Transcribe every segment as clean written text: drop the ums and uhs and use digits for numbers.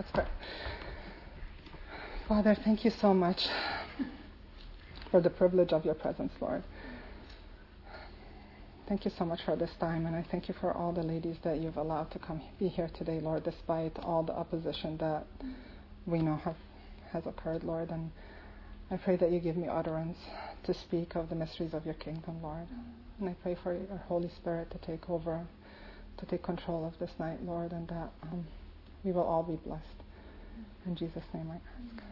Let's pray. Father, thank you so much for the privilege of your presence, Lord. Thank you so much for this time, and I thank you for all the ladies that you've allowed to come be here today, Lord, despite all the opposition that we know has occurred, Lord. And I pray that you give me utterance to speak of the mysteries of your kingdom, Lord. And I pray for your Holy Spirit to take over, to take control of this night, Lord, and that we will all be blessed. In Jesus' name I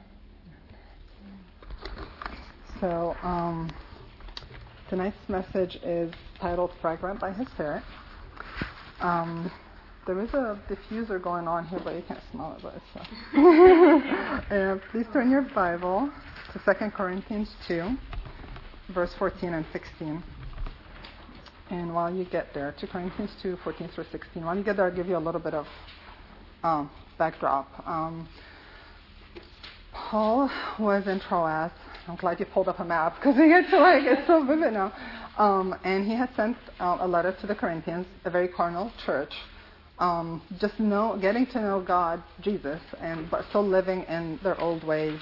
ask. So, tonight's message is titled Fragrant by His Spirit. There is a diffuser going on here, but you can't smell it, but it's and please turn your Bible to 2 Corinthians 2, verse 14 and 16. And while you get there, 2 Corinthians 2, 14 through 16, while you get there, I'll give you a little bit of backdrop. Paul was in Troas. I'm glad you pulled up a map because it's so vivid now. And he had sent a letter to the Corinthians, a very carnal church, getting to know God, Jesus, but still living in their old ways.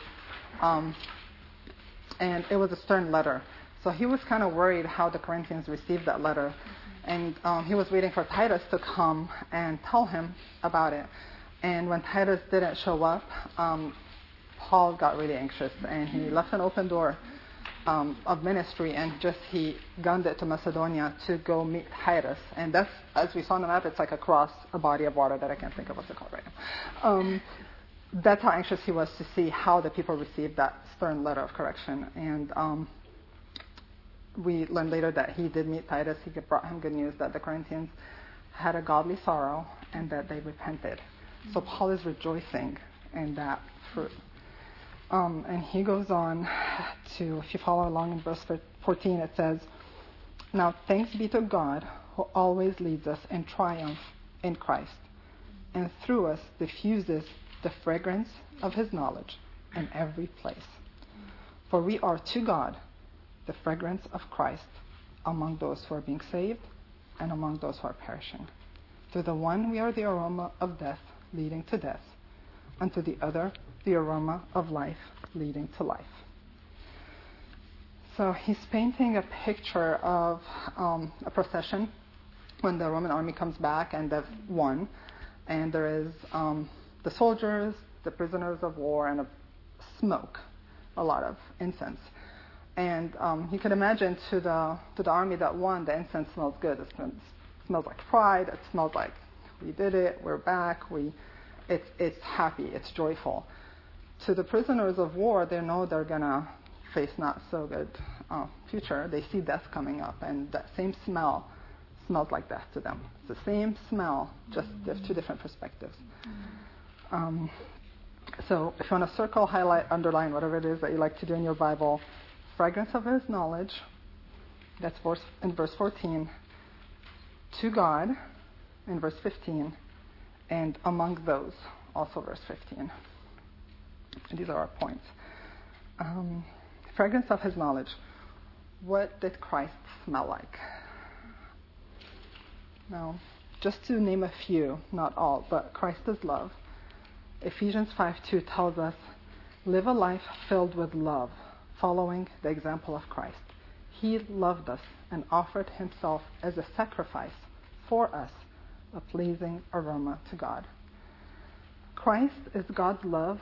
And it was a stern letter. So he was kind of worried how the Corinthians received that letter. And he was waiting for Titus to come and tell him about it. And when Titus didn't show up, Paul got really anxious, and he left an open door of ministry, and he gunned it to Macedonia to go meet Titus. And that's, as we saw on the map, it's like across a body of water that I can't think of what's it called right now. That's how anxious he was to see how the people received that stern letter of correction. And we learned later that he did meet Titus. He brought him good news that the Corinthians had a godly sorrow and that they repented. So Paul is rejoicing in that fruit. And he goes on to, if you follow along in verse 14, it says, "Now thanks be to God who always leads us in triumph in Christ, and through us diffuses the fragrance of his knowledge in every place. For we are to God the fragrance of Christ among those who are being saved and among those who are perishing. To the one we are the aroma of death leading to death, and to the other the aroma of life leading to life." So he's painting a picture of a procession when the Roman army comes back and they've won. And there is the soldiers, the prisoners of war, and smoke, a lot of incense. And you can imagine to the army that won, the incense smells good. It smells like pride. It smells like we did it, we're back, it's happy, it's joyful. To the prisoners of war, they know they're going to face not so good future. They see death coming up, and that same smell smells like death to them. It's the same smell, just two different perspectives. So if you want to circle, highlight, underline, whatever it is that you like to do in your Bible, fragrance of his knowledge, that's in verse 14, to God in verse 15, and among those, also verse 15. And these are our points. Fragrance of his knowledge. What did Christ smell like? Now, just to name a few, not all, but Christ is love. Ephesians 5:2 tells us, live a life filled with love, following the example of Christ. He loved us and offered himself as a sacrifice for us, a pleasing aroma to God. Christ is God's love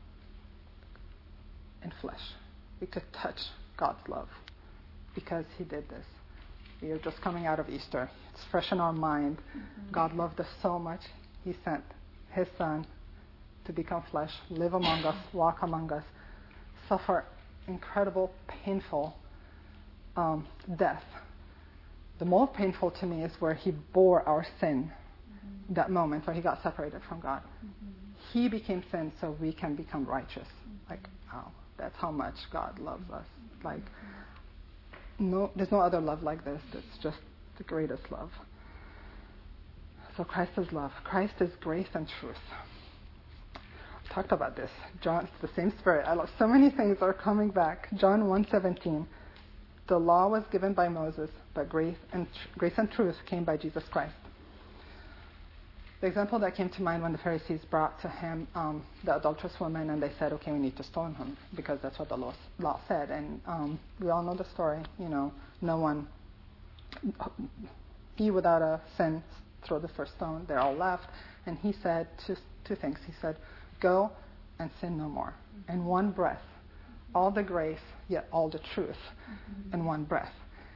in flesh. We could touch God's love because he did this. We are just coming out of Easter. It's fresh in our mind. Mm-hmm. God loved us so much, he sent his son to become flesh, live among us, walk among us, suffer incredible, painful death. The most painful to me is where he bore our sin, that moment where he got separated from God. He became sin so we can become righteous. Like, wow, that's how much God loves us. Like, no, there's no other love like this. It's just the greatest love. So Christ is love. Christ is grace and truth. I talked about this. John, it's the same spirit. I love so many things are coming back. John 1:17. The law was given by Moses, but grace and truth came by Jesus Christ. The example that came to mind when the Pharisees brought to him the adulterous woman, and they said, okay, we need to stone him because that's what the law said. And we all know the story. No one, he without a sin, throw the first stone. They're all left. And he said two things. He said, go and sin no more. In one breath, all the grace, yet all the truth in one breath.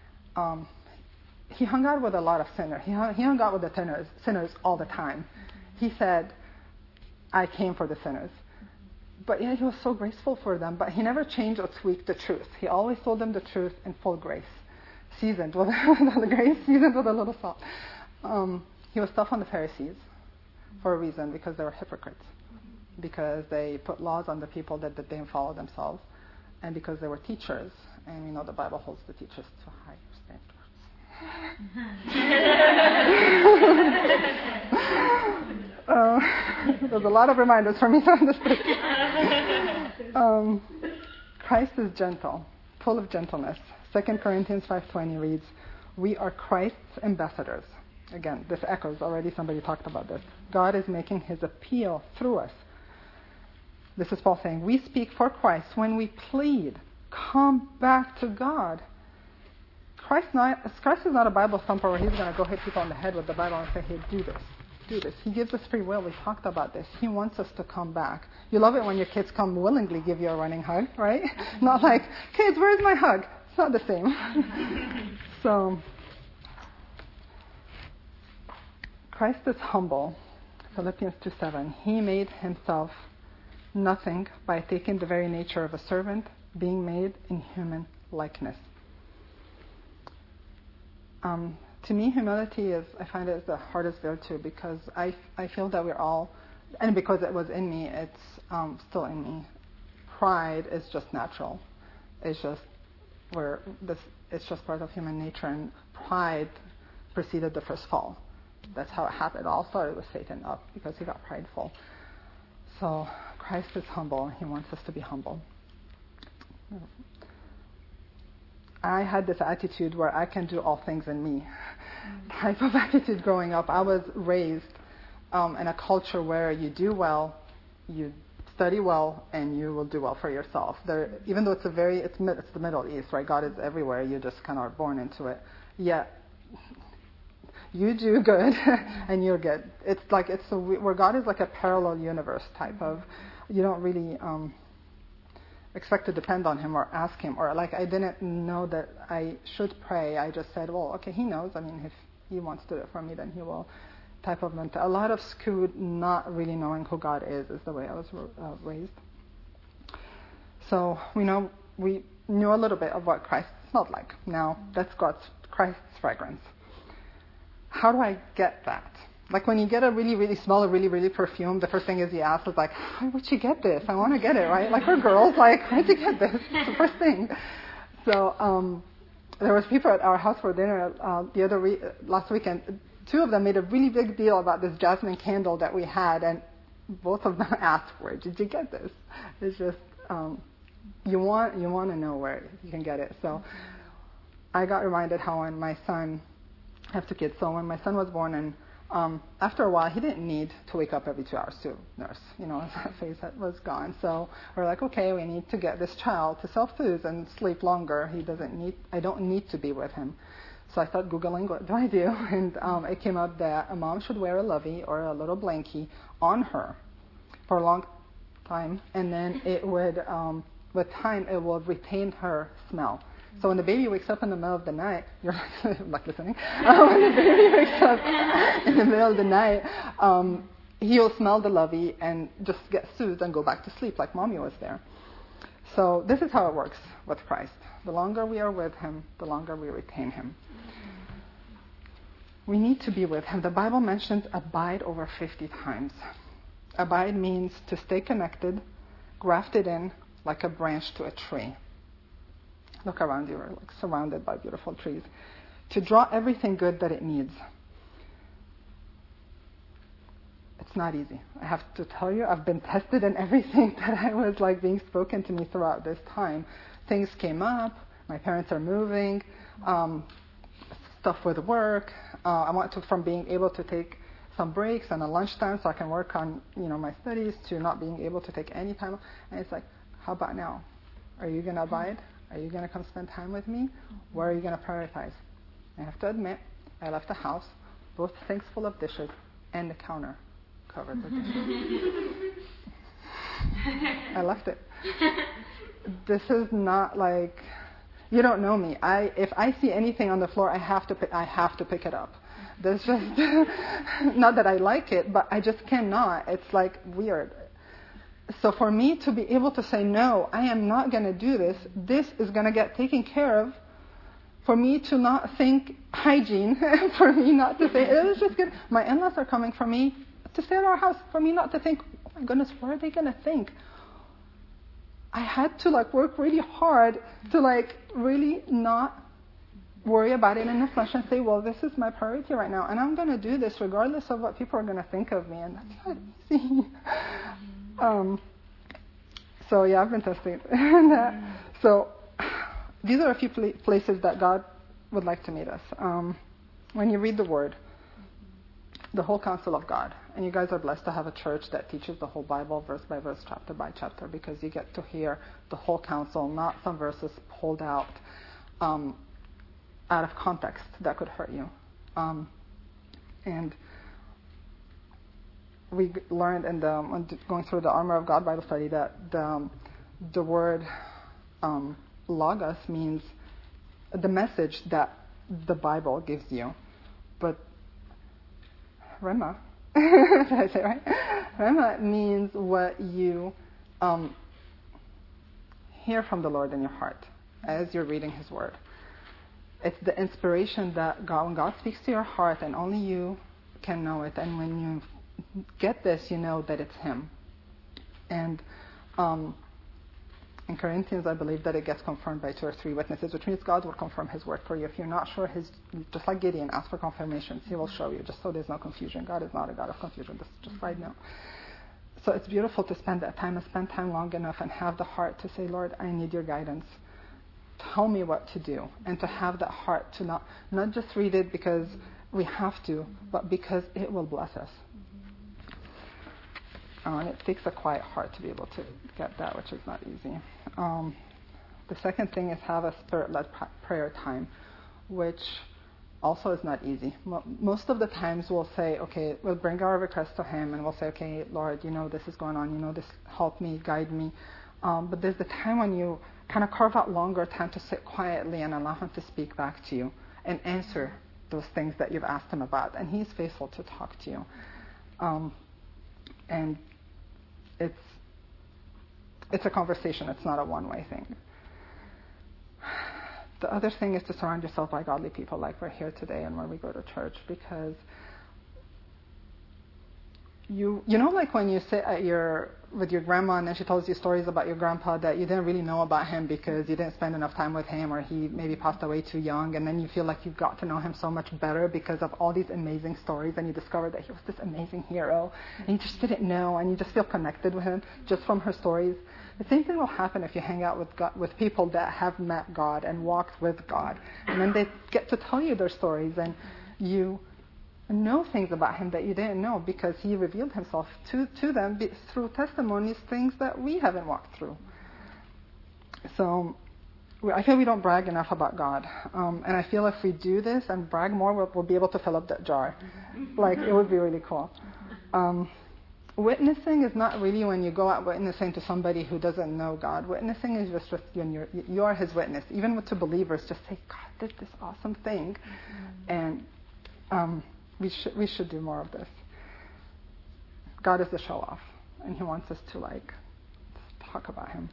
He hung out with a lot of sinners. He hung out with the sinners all the time. He said, I came for the sinners. But yeah, he was so graceful for them. But he never changed or tweaked the truth. He always told them the truth in full grace. Seasoned with the grace, seasoned with a little salt. He was tough on the Pharisees for a reason, because they were hypocrites. Because they put laws on the people that they didn't follow themselves. And because they were teachers. And the Bible holds the teachers to higher standards. There's a lot of reminders for me to understand. Christ is gentle, full of gentleness. 2 Corinthians 5:20 reads, we are Christ's ambassadors. Again, this echoes already, somebody talked about this. God is making his appeal through us. This is Paul saying, we speak for Christ when we plead, come back to God. Christ is not a Bible thumper where he's going to go hit people on the head with the Bible and say, hey, do this. He gives us free will. We talked about this. He wants us to come back. You love it when your kids come willingly give you a running hug, right? Not like, kids, where's my hug? It's not the same. So, Christ is humble. Philippians 2:7. He made himself nothing by taking the very nature of a servant, being made in human likeness. To me, humility I find it the hardest virtue, because I feel that we're all, and because it was in me, it's still in me. Pride is just natural. It's just part of human nature, and pride preceded the first fall. That's how it happened. It all started with Satan up because he got prideful. So Christ is humble. He wants us to be humble. I had this attitude where I can do all things in me type of attitude growing up. I was raised in a culture where you do well, you study well, and you will do well for yourself. Even though it's the Middle East, right? God is everywhere. You just kind of are born into it. Yet you do good and you're good. Where God is like a parallel universe type of. You don't really expect to depend on him or ask him, or like I didn't know that I should pray. I just said, well, okay, he knows. I mean, if he wants to do it for me, then he will. Type of mental. A lot of skewed, not really knowing who God is the way I was raised. So we knew a little bit of what Christ smelled like. Now that's Christ's fragrance. How do I get that? Like when you get a really, really smell, a really, really perfume, the first thing is you ask is like, where'd you get this? I want to get it, right? Like we're girls, like, where'd you get this? It's the first thing. So there was people at our house for dinner last weekend. Two of them made a really big deal about this jasmine candle that we had, and both of them asked, where did you get this? It's just, you want to know where you can get it. So I got reminded how when my son, I have two kids, so when my son was born, and after a while, he didn't need to wake up every 2 hours to nurse. His phase was gone. So we're like, okay, we need to get this child to self-soothe and sleep longer. I don't need to be with him. So I started Googling, what do I do? And it came up that a mom should wear a lovey or a little blankie on her for a long time. And then it would, with time, it will retain her smell. So when the baby wakes up in the middle of the night, you're like listening. When the baby wakes up in the middle of the night, he'll smell the lovey and just get soothed and go back to sleep like mommy was there. So this is how it works with Christ. The longer we are with him, the longer we retain him. We need to be with him. The Bible mentions abide over 50 times. Abide means to stay connected, grafted in like a branch to a tree. Look around you, we're like surrounded by beautiful trees. To draw everything good that it needs. It's not easy. I have to tell you, I've been tested in everything that I was like being spoken to me throughout this time. Things came up. My parents are moving. Stuff with work. I went from being able to take some breaks and a lunchtime so I can work on, my studies, to not being able to take any time. And it's like, how about now? Are you going to abide? Are you going to come spend time with me? Where are you going to prioritize? I have to admit, I left the house, both sinks full of dishes and the counter covered with dishes. I left it. This is not like, you don't know me. If I see anything on the floor, I have to pick it up. There's just, not that I like it, but I just cannot. It's like weird. So for me to be able to say, no, I am not going to do this. This is going to get taken care of. For me to not think hygiene, for me not to say, it was just good. My in-laws are coming for me to stay at our house. For me not to think, oh my goodness, what are they going to think? I had to work really hard to really not worry about it in the flesh and say, well, this is my priority right now, and I'm going to do this regardless of what people are going to think of me, and that's not easy. So yeah, I've been testing that. So these are a few places that God would like to meet us. When you read the Word, the whole counsel of God, and you guys are blessed to have a church that teaches the whole Bible verse by verse, chapter by chapter, because you get to hear the whole counsel, not some verses pulled out of context that could hurt you. And we learned when going through the Armor of God Bible study that the word logos means the message that the Bible gives you. But Rhema, did I say it right? Rhema means what you hear from the Lord in your heart as you're reading His Word. It's the inspiration that when God speaks to your heart, and only you can know it. And when you get this, you know that it's Him. And in Corinthians, I believe that it gets confirmed by 2 or 3 witnesses, which means God will confirm His word for you. If you're not sure, just like Gideon, ask for confirmations. He will show you, just so there's no confusion. God is not a God of confusion, just side note. So it's beautiful to spend that time and spend time long enough and have the heart to say, Lord, I need your guidance. Tell me what to do. And to have that heart to not just read it because we have to, but because it will bless us. And it takes a quiet heart to be able to get that, which is not easy. The second thing is have a spirit-led prayer time, which also is not easy. Most of the times we'll say, okay, we'll bring our request to Him and we'll say, okay, Lord, this is going on, this, help me, guide me. But there's the time when you kind of carve out longer time to sit quietly and allow Him to speak back to you and answer those things that you've asked Him about. And He's faithful to talk to you. And it's a conversation. It's not a one-way thing. The other thing is to surround yourself by godly people like we're here today and when we go to church, because like when you sit with your grandma and then she tells you stories about your grandpa that you didn't really know about him because you didn't spend enough time with him, or he maybe passed away too young, and then you feel like you've got to know him so much better because of all these amazing stories, and you discover that he was this amazing hero and you just didn't know, and you just feel connected with him just from her stories. The same thing will happen if you hang out with people that have met God and walked with God, and then they get to tell you their stories, and you know things about Him that you didn't know because He revealed Himself to them through testimonies, things that we haven't walked through. So I feel we don't brag enough about God. And I feel if we do this and brag more, we'll be able to fill up that jar. It would be really cool. Witnessing is not really when you go out witnessing to somebody who doesn't know God. Witnessing is just when you are His witness. Even to believers, just say, God did this awesome thing. And we should do more of this. God is the show-off, and He wants us to talk about Him.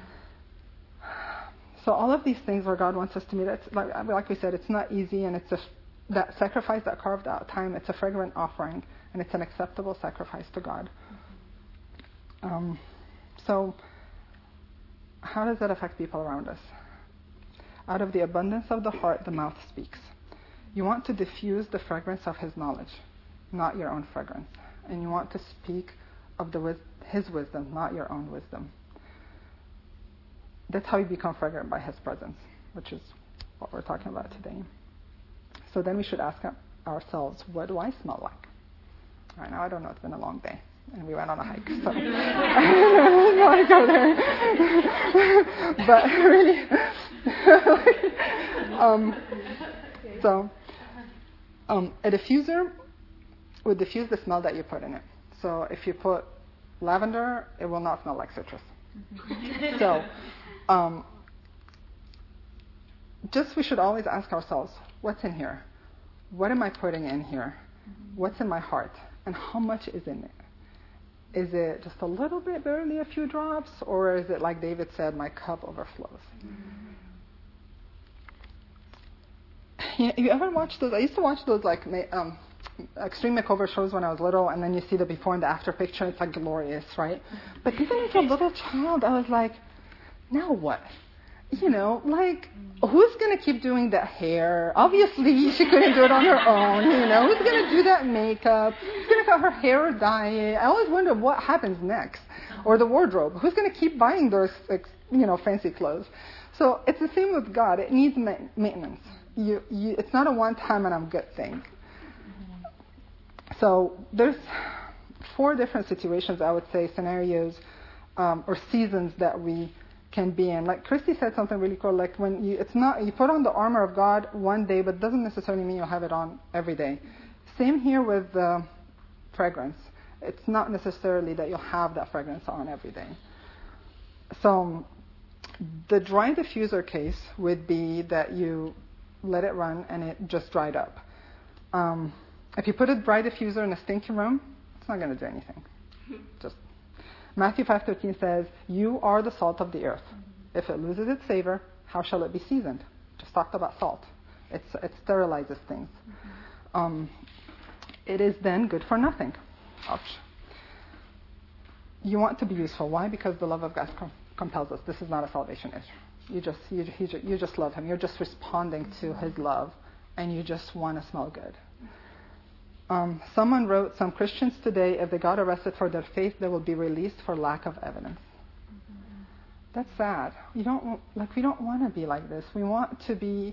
So all of these things where God wants us to meet, it's like we said, it's not easy, and it's that sacrifice, that carved out time, it's a fragrant offering, and it's an acceptable sacrifice to God. So how does that affect people around us? Out of the abundance of the heart, the mouth speaks. You want to diffuse the fragrance of His knowledge, not your own fragrance. And you want to speak of His wisdom, not your own wisdom. That's how you become fragrant by His presence, which is what we're talking about today. So then we should ask ourselves, what do I smell like? Right now, I don't know. It's been a long day. And we went on a hike, so I don't want to go there. But really, a diffuser would diffuse the smell that you put in it. So if you put lavender, it will not smell like citrus. So just we should always ask ourselves, what's in here? What am I putting in here? What's in my heart? And how much is in it? Is it just a little bit, barely a few drops? Or is it like David said, my cup overflows? You ever watch those? I used to watch those like extreme makeover shows when I was little, and then you see the before and the after picture. It's like glorious, right? But even as a little child, I was like, now what? You know, like, who's going to keep doing that hair? Obviously, she couldn't do it on her own, you know. Who's going to do that makeup? Who's going to cut her hair or dye it? I always wonder what happens next. Or the wardrobe. Who's going to keep buying those, fancy clothes? So it's the same with God. It needs maintenance. It's not a one-time and I'm good thing. So there's 4 different situations, I would say, scenarios or seasons that we can be in. Like Christy said something really cool, like when you put on the armor of God one day, but it doesn't necessarily mean you'll have it on every day. Same here with fragrance. It's not necessarily that you'll have that fragrance on every day. So the dry diffuser case would be that you let it run and it just dried up. If you put a dry diffuser in a stinky room, it's not going to do anything. Just Matthew 5:13 says, "You are the salt of the earth. If it loses its savor, how shall it be seasoned?" Just talked about salt. It sterilizes things. It is then good for nothing. Ouch. You want to be useful. Why? Because the love of God compels us. This is not a salvation issue. You just love Him. You're just responding to His love, and you just want to smell good. Someone wrote, "Some Christians today, if they got arrested for their faith, they will be released for lack of evidence." That's sad. We don't want to be like this. We want to be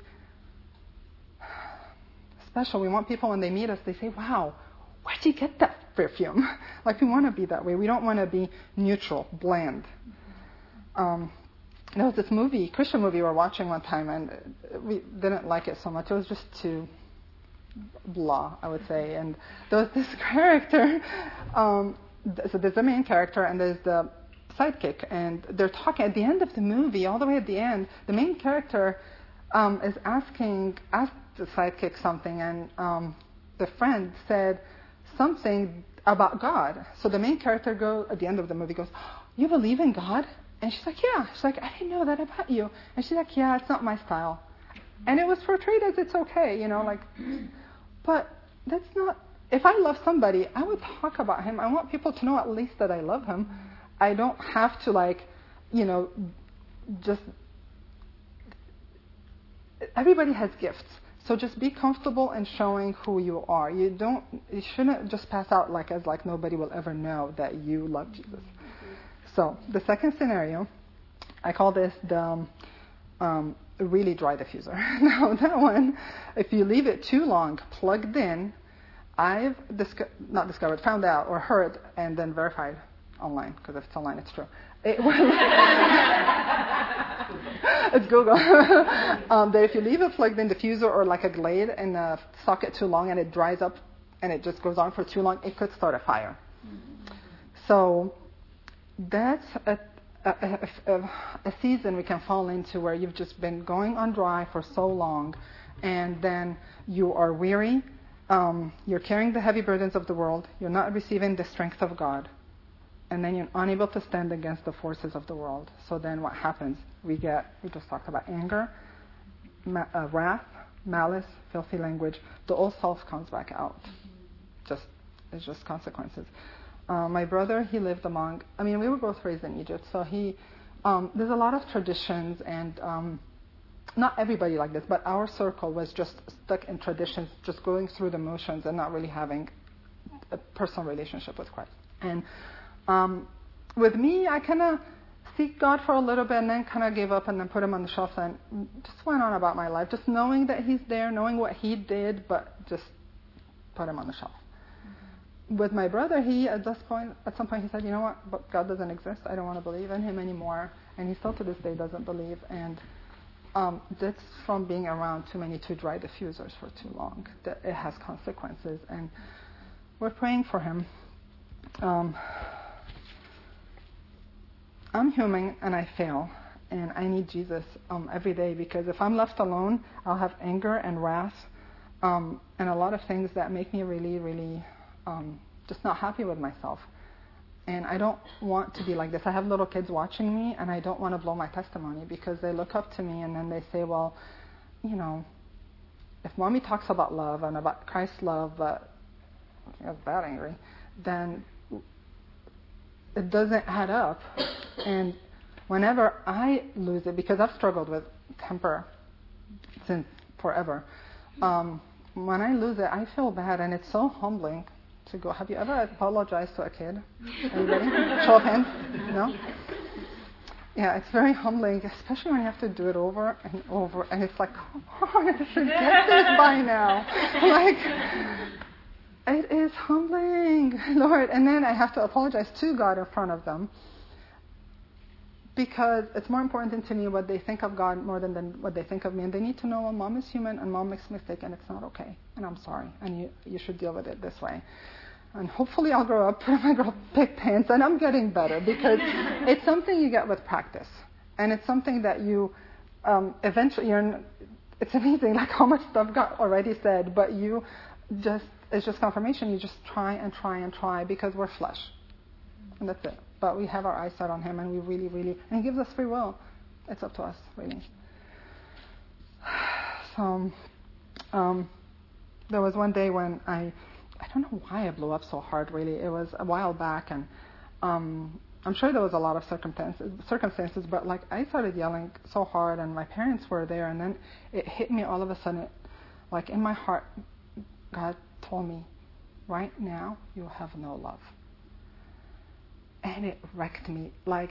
special. We want people when they meet us, they say, "Wow, where'd you get that perfume?" Like we want to be that way. We don't want to be neutral, bland. There was this Christian movie we were watching one time, and we didn't like it so much. It was just too blah, I would say. And there was this character, so there's the main character and there's the sidekick, and they're talking at the end of the movie, all the way at the end, the main character is asked the sidekick something, and the friend said something about God. So the main character at the end of the movie goes, "You believe in God?" And she's like, "Yeah." She's like, "I didn't know that about you." And she's like, "Yeah, it's not my style." And it was portrayed as it's okay, but that's not, if I love somebody, I would talk about him. I want people to know at least that I love him. I don't have to just, everybody has gifts. So just be comfortable in showing who you are. You shouldn't just pass out as nobody will ever know that you love Jesus. So the second scenario, I call this the really dry diffuser. Now that one, if you leave it too long plugged in, I've found out or heard and then verified online, because if it's online, it's true. It's Google. That if you leave a plugged in diffuser or like a Glade in a socket too long and it dries up and it just goes on for too long, it could start a fire. So that's a season we can fall into where you've just been going on dry for so long, and then you are weary, you're carrying the heavy burdens of the world, you're not receiving the strength of God, and then you're unable to stand against the forces of the world. So then what happens? We just talked about anger, wrath, malice, filthy language. The old self comes back out. It's just consequences. My brother, he lived we were both raised in Egypt, so there's a lot of traditions, and not everybody like this, but our circle was just stuck in traditions, just going through the motions and not really having a personal relationship with Christ. And with me, I kind of seek God for a little bit and then kind of gave up and then put him on the shelf and just went on about my life, just knowing that he's there, knowing what he did, but just put him on the shelf. with my brother, at some point he said, you know what, but God doesn't exist. I don't want to believe in him anymore. And he still to this day doesn't believe. And that's from being around too many too dry diffusers for too long. That it has consequences. And we're praying for him. I'm human and I fail. And I need Jesus every day, because if I'm left alone, I'll have anger and wrath and a lot of things that make me really, really just not happy with myself. And I don't want to be like this. I have little kids watching me, and I don't want to blow my testimony, because they look up to me and then they say, well, you know, if mommy talks about love and about Christ's love, but I was that angry, then it doesn't add up. And whenever I lose it, because I've struggled with temper since forever, when I lose it, I feel bad, and it's so humbling to go. Have you ever apologized to a kid? Anybody? Show of hands? No? Yeah, it's very humbling, especially when you have to do it over and over, and it's like, come on, I should get this by now. Like, it is humbling, Lord. And then I have to apologize to God in front of them, because it's more important to me what they think of God more than what they think of me. And they need to know, well, mom is human, and mom makes mistakes, and it's not okay. And I'm sorry, and you should deal with it this way. And hopefully I'll grow up, put on my girl big pants, and I'm getting better, because it's something you get with practice. And it's something that you eventually, it's amazing like how much stuff got already said, but it's just confirmation. You just try and try and try, because we're flesh. And that's it. But we have our eyes set on him, and we really, really, and he gives us free will. It's up to us, really. So, there was one day when I don't know why I blew up so hard, really. It was a while back, and I'm sure there was a lot of circumstances, but like I started yelling so hard, and my parents were there, and then it hit me all of a sudden, like in my heart, God told me, right now you have no love. And it wrecked me. Like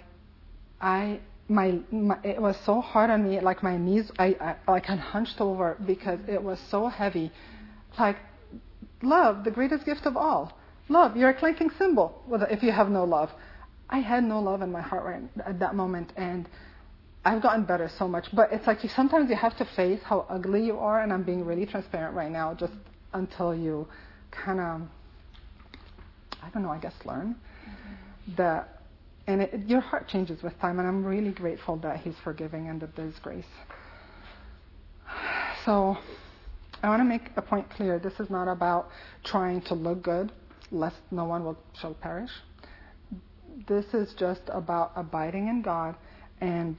it was so hard on me, like my knees, I hunched over, because it was so heavy. Like, love, the greatest gift of all. Love, you're a clanking cymbal if you have no love. I had no love in my heart right at that moment, and I've gotten better so much. But it's like sometimes you have to face how ugly you are, and I'm being really transparent right now, just until you kind of, I don't know, I guess learn that. And your heart changes with time, and I'm really grateful that he's forgiving and that there's grace. So I want to make a point clear. This is not about trying to look good, lest no one shall perish. This is just about abiding in God and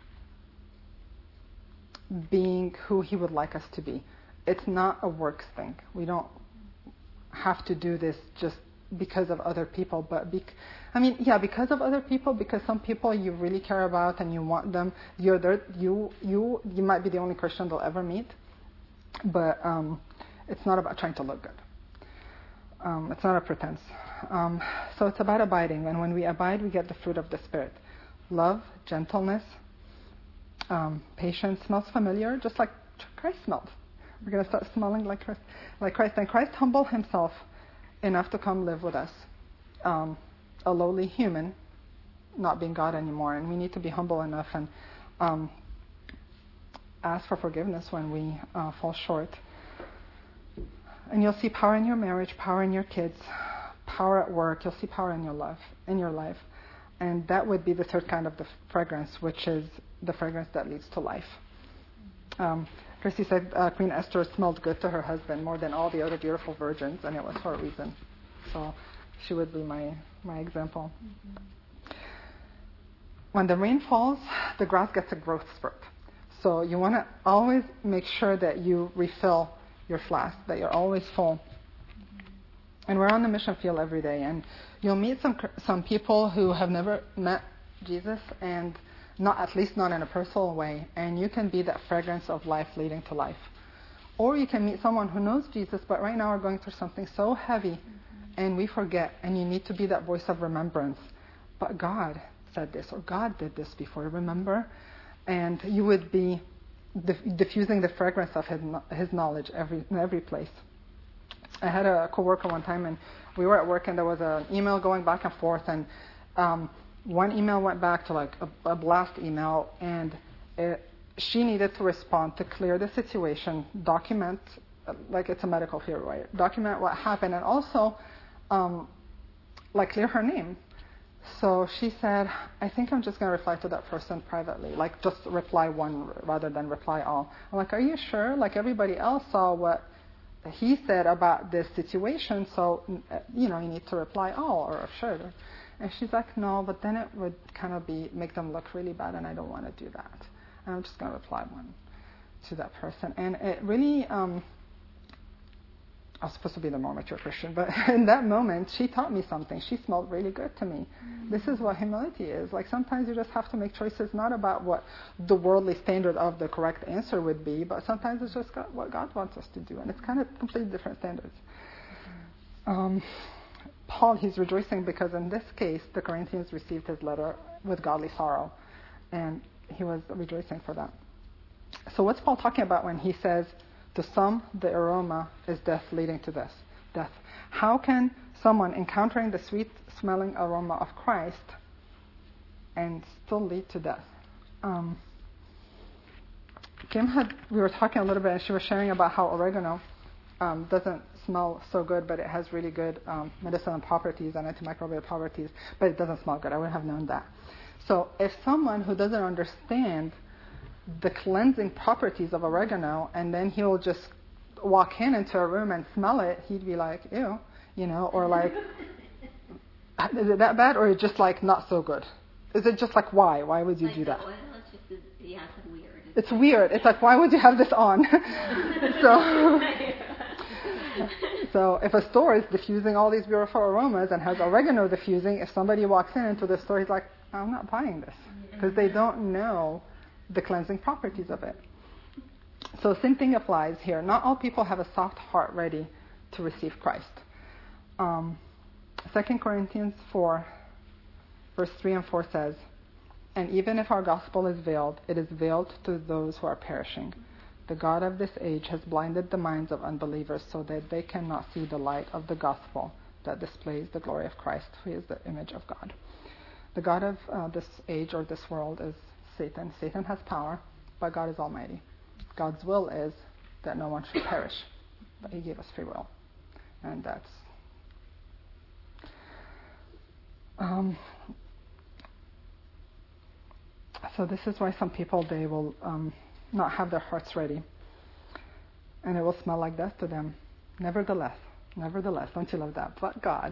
being who he would like us to be. It's not a works thing. We don't have to do this just because of other people, but because of other people, because some people you really care about and you want them. You might be the only Christian they'll ever meet, but it's not about trying to look good. It's not a pretense. So it's about abiding, and when we abide, we get the fruit of the Spirit: love, gentleness, patience. Smells familiar, just like Christ smelled. We're going to start smelling like Christ. And Christ humbled himself enough to come live with us, a lowly human, not being God anymore. And we need to be humble enough and ask for forgiveness when we fall short. And you'll see power in your marriage, power in your kids, power at work. You'll see power in your life. And that would be the third kind of the fragrance, which is the fragrance that leads to life. Christy said Queen Esther smelled good to her husband more than all the other beautiful virgins, and it was for a reason. So she would be my example. Mm-hmm. When the rain falls, the grass gets a growth spurt. So you want to always make sure that you refill your flask, that you're always full. Mm-hmm. And we're on the mission field every day, and you'll meet some people who have never met Jesus, and at least not in a personal way, and you can be that fragrance of life leading to life. Or you can meet someone who knows Jesus, but right now are going through something so heavy, and we forget, and you need to be that voice of remembrance. But God said this, or God did this before, remember? And you would be diffusing the fragrance of his knowledge in every place. I had a coworker one time, and we were at work, and there was an email going back and forth, and one email went back to like a blast email, and she needed to respond to clear the situation, document, like it's a medical field, right? Document what happened, and also like clear her name. So she said, I think I'm just going to reply to that person privately, like just reply one rather than reply all. I'm like, are you sure? Like everybody else saw what he said about this situation, so, you need to reply all or sure. And she's like, no, but then it would kind of make them look really bad, and I don't want to do that. And I'm just going to reply one to that person. And it really, I was supposed to be the more mature Christian, but in that moment, she taught me something. She smelled really good to me. Mm-hmm. This is what humility is. Like sometimes you just have to make choices not about what the worldly standard of the correct answer would be, but sometimes it's just what God wants us to do, and it's kind of completely different standards. Mm-hmm. Paul, he's rejoicing because in this case, the Corinthians received his letter with godly sorrow, and he was rejoicing for that. So what's Paul talking about when he says, to some, the aroma is death leading to death. How can someone encountering the sweet-smelling aroma of Christ and still lead to death? We were talking a little bit, and she was sharing about how oregano doesn't smell so good, but it has really good medicinal properties and antimicrobial properties, but it doesn't smell good. I wouldn't have known that. So if someone who doesn't understand the cleansing properties of oregano, and then he'll just walk into a room and smell it, he'd be like, ew, or like, is it that bad, or is it just like not so good? Is it just like, why? Why would you do that? It's weird. It's weird. It's like, why would you have this on? So if a store is diffusing all these beautiful aromas and has oregano diffusing, if somebody walks into the store, he's like, I'm not buying this, because they don't know the cleansing properties of it. So same thing applies here. Not all people have a soft heart ready to receive Christ. 2 Corinthians 4, verse 3 and 4 says, and even if our gospel is veiled, it is veiled to those who are perishing. The God of this age has blinded the minds of unbelievers so that they cannot see the light of the gospel that displays the glory of Christ, who is the image of God. The God of this age or this world is Satan. Satan has power, but God is almighty. God's will is that no one should perish, but he gave us free will. And that's... so this is why some people, they will not have their hearts ready. And it will smell like death to them. Nevertheless, don't you love that? But God,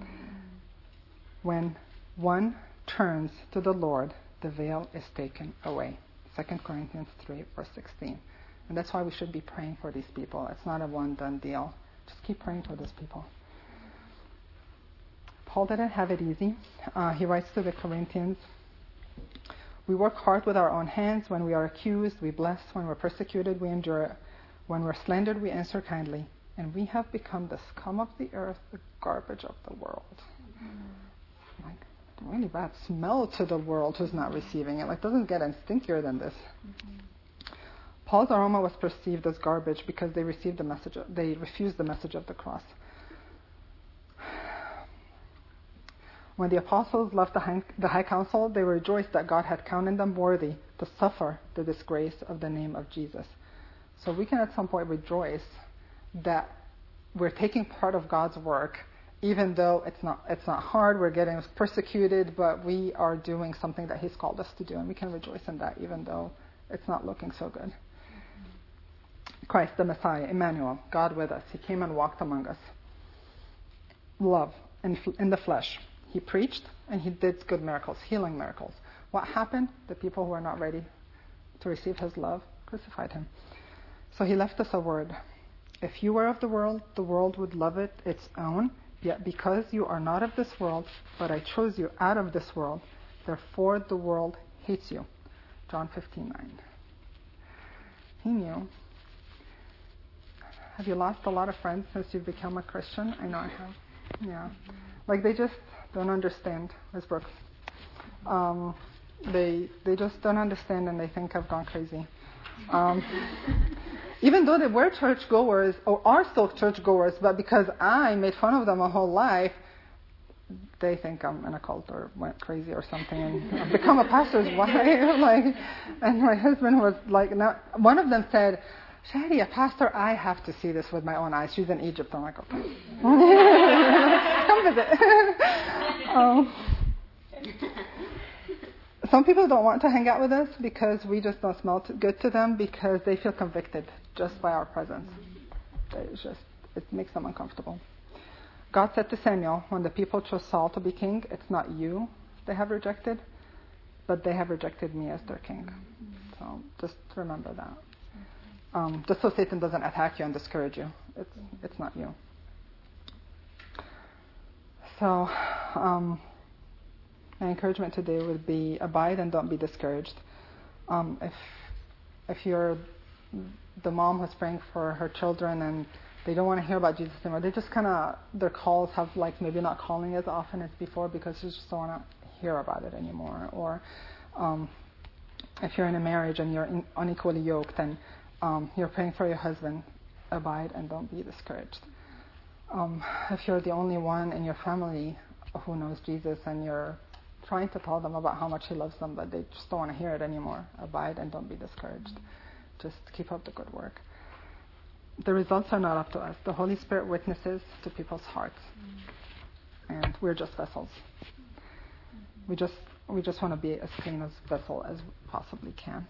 when one turns to the Lord, the veil is taken away. 2 Corinthians 3, verse 16. And that's why we should be praying for these people. It's not a one-done deal. Just keep praying for those people. Paul didn't have it easy. He writes to the Corinthians, we work hard with our own hands. When we are accused, we bless. When we're persecuted, we endure it. When we're slandered, we answer kindly. And we have become the scum of the earth, the garbage of the world. Like, really bad smell to the world who's not receiving it. Like, doesn't get any stinkier than this. Paul's aroma was perceived as garbage because they refused the message of the cross. When the apostles left the high council, they rejoiced that God had counted them worthy to suffer the disgrace of the name of Jesus. So we can at some point rejoice that we're taking part of God's work, even though it's not hard, we're getting persecuted, but we are doing something that He's called us to do, and we can rejoice in that, even though it's not looking so good. Christ, the Messiah, Emmanuel, God with us. He came and walked among us. Love in the flesh. He preached and He did good miracles, healing miracles. What happened? The people who were not ready to receive His love crucified Him. So He left us a word. If you were of the world would love it its own. Yet because you are not of this world, but I chose you out of this world, therefore the world hates you. John 15:9. He knew. Have you lost a lot of friends since you've become a Christian? I know I have. Yeah. Like they just don't understand, Ms. Brooks. They just don't understand, and they think I've gone crazy. even though they were churchgoers or are still churchgoers, but because I made fun of them my whole life, they think I'm in a cult or went crazy or something, and I've become a pastor's wife. And my husband was like, no, one of them said, Shadi, a pastor, I have to see this with my own eyes. She's in Egypt. I'm like, okay. Come visit. Some people don't want to hang out with us because we just don't smell good to them, because they feel convicted just by our presence. It makes them uncomfortable. God said to Samuel, when the people chose Saul to be king, it's not you they have rejected, but they have rejected me as their king. So just remember that. Just so Satan doesn't attack you and discourage you. It's not you. So my encouragement today would be abide and don't be discouraged. If you're the mom who's praying for her children and they don't want to hear about Jesus anymore, they just kind of, their calls have like maybe not calling as often as before because they just don't want to hear about it anymore. Or if you're in a marriage and you're unequally yoked and you're praying for your husband, abide and don't be discouraged. If you're the only one in your family who knows Jesus and you're trying to tell them about how much he loves them, but they just don't want to hear it anymore, abide and don't be discouraged. Just keep up the good work. The results are not up to us. The Holy Spirit witnesses to people's hearts. And we're just vessels. We just want to be as clean as vessel as we possibly can.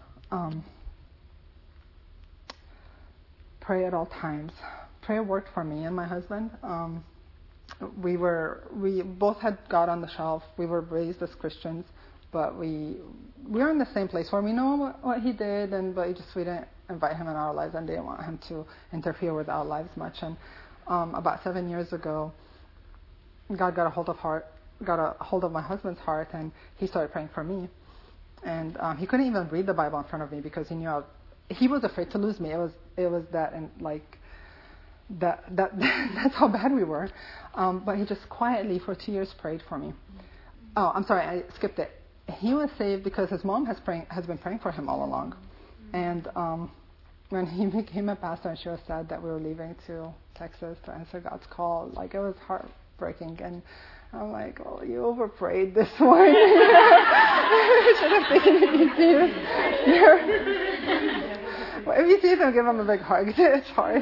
Pray at all times. Prayer worked for me and my husband. We both had God on the shelf. We were raised as Christians, but we are in the same place where we know what he did, but we didn't invite him in our lives and didn't want him to interfere with our lives much. And about 7 years ago, God got a hold of my husband's heart, and he started praying for me. And he couldn't even read the Bible in front of me because he knew he was afraid to lose me. It was that, and like that's how bad we were. But he just quietly for 2 years prayed for me. Oh, I'm sorry, I skipped it. He was saved because his mom has been praying for him all along. And when he became a pastor, and she was sad that we were leaving to Texas to answer God's call, like it was heartbreaking. And I'm like, oh, you overprayed this one. Should have taken it easier. Well, if you see him, give him a big hug. It's hard.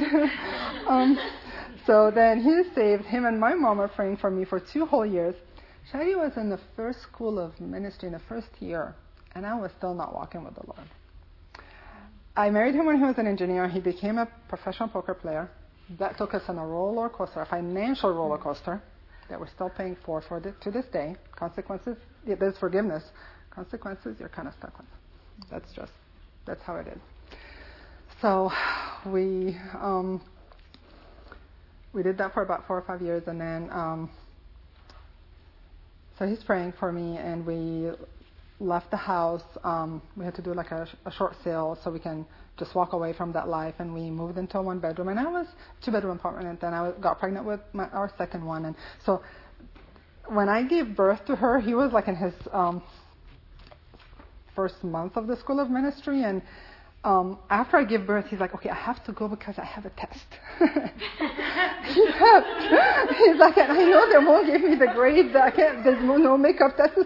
So then he was saved. Him and my mom were praying for me for 2 whole years. Shadi was in the first school of ministry in the first year, and I was still not walking with the Lord. I married him when he was an engineer. He became a professional poker player. That took us on a roller coaster, a financial roller coaster that we're still paying for to this day. Consequences, there's forgiveness. Consequences, you're kind of stuck with. That's how it is. So we did that for about 4 or 5 years, and then so he's praying for me, and we left the house. We had to do like a short sale so we can just walk away from that life, and we moved into a 1-bedroom, and I was 2-bedroom apartment, and then I got pregnant with our second one. And so when I gave birth to her, he was like in his first month of the school of ministry, and after I gave birth, he's like, okay, I have to go because I have a test. He's like, and I know they won't give me the grade. There's no makeup test.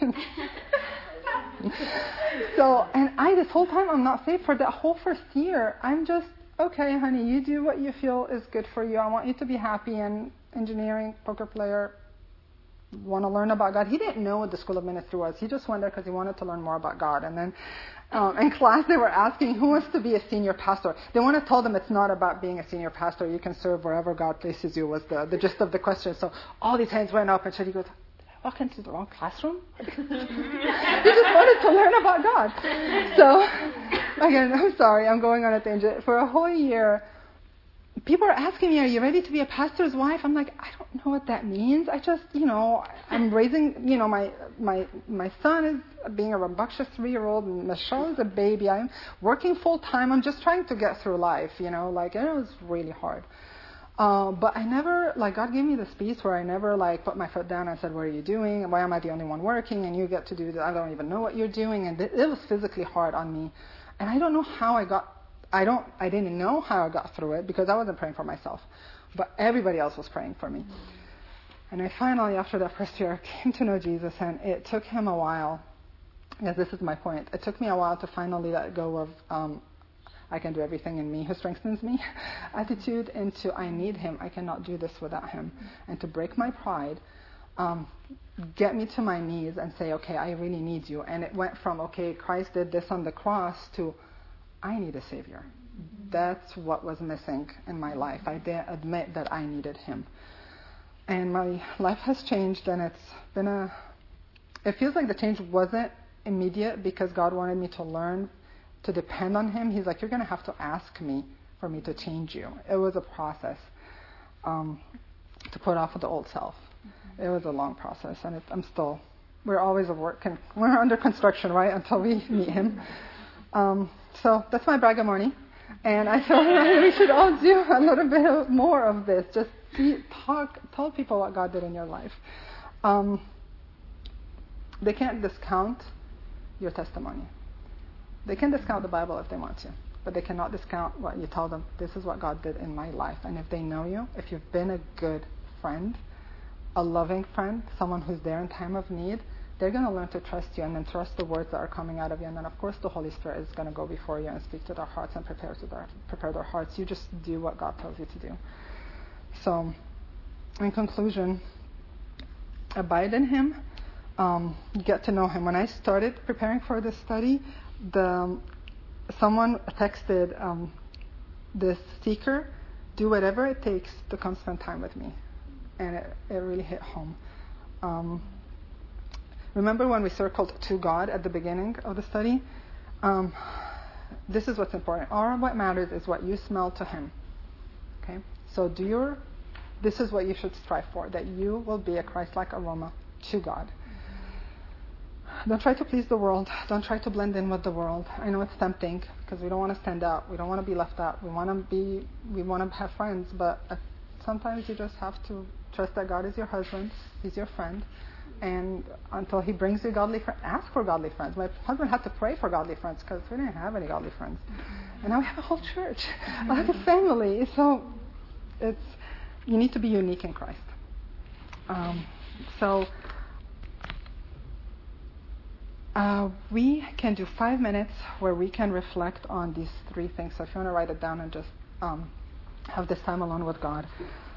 So, and this whole time I'm not saved. For that whole first year, I'm just, okay, honey, you do what you feel is good for you. I want you to be happy, and engineering, poker player, want to learn about God. He didn't know what the school of ministry was. He just went there because he wanted to learn more about God. And then in class they were asking who wants to be a senior pastor. They want to tell them it's not about being a senior pastor. You can serve wherever God places you was the gist of the question. So all these hands went up, and Shadi goes, did I walk into the wrong classroom? He just wanted to learn about God. So again, I'm sorry, I'm going on a tangent. For a whole year, people are asking me, are you ready to be a pastor's wife? I'm like, I don't know what that means. I just, I'm raising, my son is being a rambunctious 3-year-old, and Michelle is a baby. I'm working full time. I'm just trying to get through life, it was really hard. But I never, God gave me this peace where I never, put my foot down and said, what are you doing? Why am I the only one working? And you get to do that. I don't even know what you're doing. And it was physically hard on me. And I don't know how I got I didn't know how I got through it because I wasn't praying for myself, but everybody else was praying for me. And I finally, after that first year, came to know Jesus, and it took him a while. Yes, this is my point. It took me a while to finally let go of I can do everything in me who strengthens me attitude into I need him. I cannot do this without him. And to break my pride, get me to my knees and say, okay, I really need you. And it went from, okay, Christ did this on the cross to I need a Savior. That's what was missing in my life. I didn't admit that I needed him. And my life has changed, and it feels like the change wasn't immediate because God wanted me to learn to depend on him. He's like, you're going to have to ask me for me to change you. It was a process to put off the old self. It was a long process, and we're always at work, and we're under construction, right, until we meet him. So that's my braggamorning, and I thought we should all do a little bit more of this. Just tell people what God did in your life. They can't discount your testimony. They can discount the Bible if they want to, but they cannot discount what you tell them. This is what God did in my life. And if they know you, if you've been a good friend, a loving friend, someone who's there in time of need, they're going to learn to trust you and then trust the words that are coming out of you. And then, of course, the Holy Spirit is going to go before you and speak to their hearts and prepare their hearts. You just do what God tells you to do. So, in conclusion, abide in him. Get to know him. When I started preparing for this study, someone texted this seeker, do whatever it takes to come spend time with me. And it really hit home. Remember when we circled to God at the beginning of the study? This is what's important. All what matters is what you smell to him. Okay? So this is what you should strive for, that you will be a Christ-like aroma to God. Don't try to please the world. Don't try to blend in with the world. I know it's tempting because we don't want to stand out. We don't want to be left out. We want to have friends, but sometimes you just have to trust that God is your husband. He's your friend. And until he brings you godly friends, ask for godly friends. My husband had to pray for godly friends because we didn't have any godly friends. And now we have a whole church, like a family. So you need to be unique in Christ. We can do 5 minutes where we can reflect on these 3 things. So if you want to write it down and just have this time alone with God.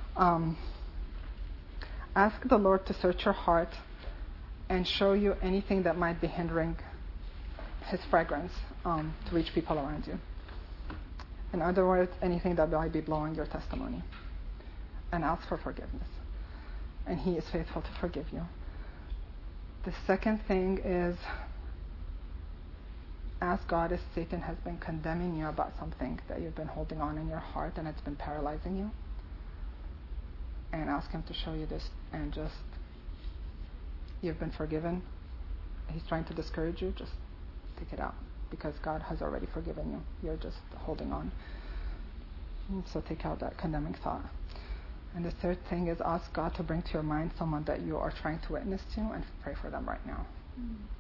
Ask the Lord to search your heart and show you anything that might be hindering his fragrance to reach people around you. In other words, anything that might be blowing your testimony. And ask for forgiveness. And he is faithful to forgive you. The second thing is ask God if Satan has been condemning you about something that you've been holding on in your heart and it's been paralyzing you. And ask him to show you this and just, you've been forgiven. He's trying to discourage you. Just take it out because God has already forgiven you. You're just holding on. So take out that condemning thought. And the third thing is ask God to bring to your mind someone that you are trying to witness to and pray for them right now.